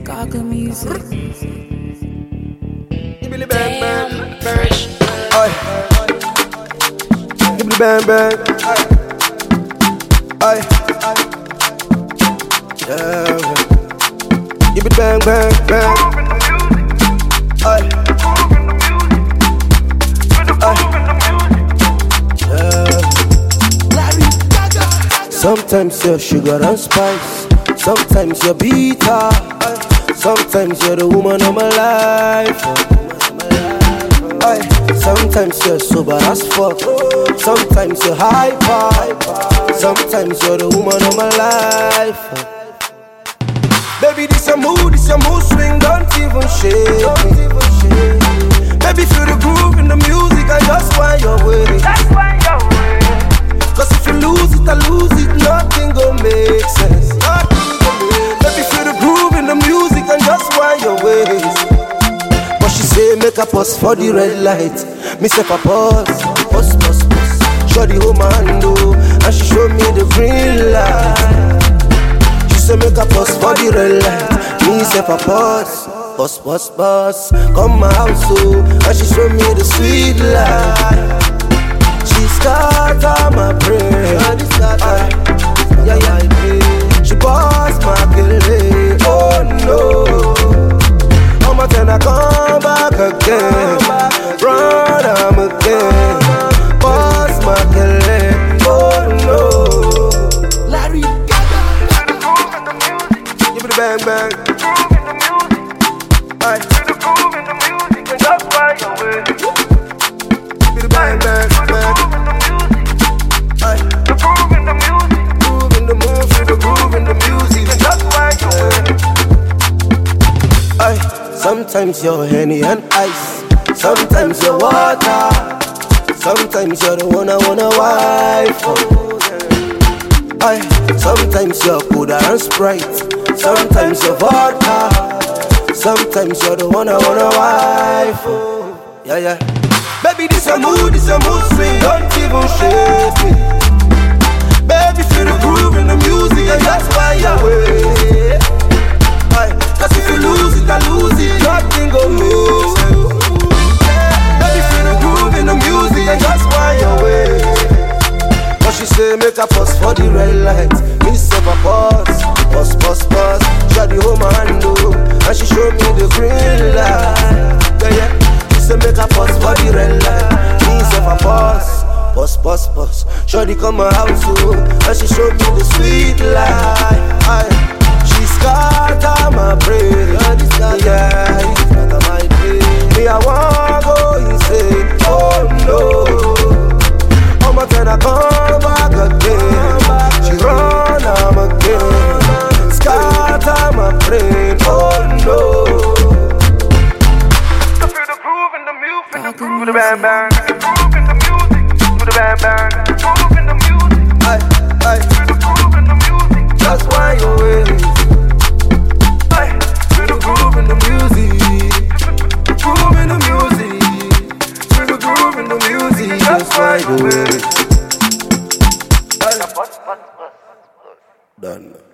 Gaga music. Give me the bang bang, aye. Give me the bang bang, aye. Yeah. Give me the bang bang bang, aye. Sometimes you're sugar and spice, sometimes you're bitter, sometimes you're the woman of my life. Aye. Sometimes you're sober as fuck, sometimes you're hyper, sometimes you're the woman of my life. Baby, this your mood swing, don't even shake me. Baby, feel the groove in the music, I just want your way. Cause if you lose it, I lose it, nothing gon' make sense. Baby, feel the groove in the music and just wind your ways. But she say make a pause for the red light. Me say a pause. Shorty hold my hand oh, and she show me the green light. She say make a pause for the red light. Me say a pause. Come my house oh, and she show me the sweet light. She scatter my brain. She bust my killing. Oh no. I'm a ten, I come back again. Run, I'm again. Bust my killing. Oh no. Larry Gaga. Give me the bang bang. Aye. Give me the groove in the music and just ride away. Give me the bang bang bang. Aye. The groove in the music, groove in the move, feel the groove in the music and just ride away. Aye. Sometimes you're Henny and ice, sometimes you're water, sometimes you're the one I wanna wife. Aye. Sometimes you're Koda and Sprite, sometimes you're vodka, sometimes you're the one I wanna wife. Yeah. Baby, this a mood swing, don't even shake me. Baby, feel the groove in the music and that's why you're away. Cause if you lose it, I lose it, nothing gon' make sense. Baby, feel the groove in the music and that's why you're away. But she say make a pause for the red light. Me say a pause. Shawty hold my hand oh, and she show me the green light. Yeah. She say make a pause for the red light. Me say a pause. Shawty come my house oh, and she show me the sweet light. Aye. She scatter my brain. Yeah, it's scatter my brain. Me I wanna go insane. Oh no. I'm a ten, I come back again. She run, I'm again. Scatter my brain. Oh no. I feel the groove in the music, the groove in the bang bang, the groove in the music, do the bang bang, the groove in the music. Aye. Feel the groove in the music, just why you wait. Aye. Feel the groove in the music, the groove in the music, feel the groove in the music, just why you wait. Done.